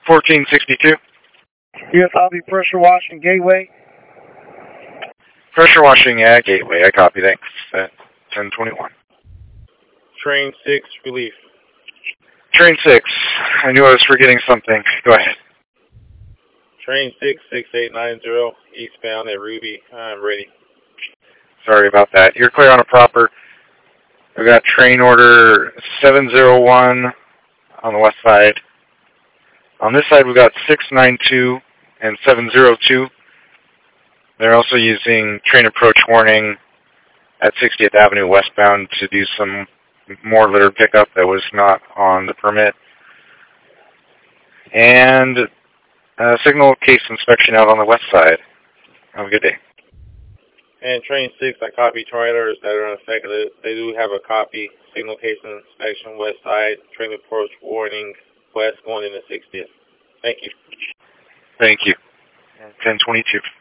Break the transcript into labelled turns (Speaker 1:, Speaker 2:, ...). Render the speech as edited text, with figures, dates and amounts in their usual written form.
Speaker 1: 1462.
Speaker 2: Yes, I'll be pressure washing Gateway.
Speaker 1: Pressure washing at Gateway. I copy, thanks. At 1021.
Speaker 3: Train 6, relief.
Speaker 1: Train 6. I knew I was forgetting something. Go ahead.
Speaker 3: Train 6, 6890, eastbound at Ruby. I'm ready.
Speaker 1: Sorry about that. You're clear on a proper. We've got train order 701 on the west side. On this side, we've got 692 and 702. They're also using train approach warning at 60th Avenue westbound to do some more litter pickup that was not on the permit. And signal case inspection out on the west side. Have a good day.
Speaker 3: And Train 6, I copy trailers that are unaffected. They do have a copy. Signal case inspection west side. Train approach warning west going into 60th. Thank you.
Speaker 1: Thank you. 1022.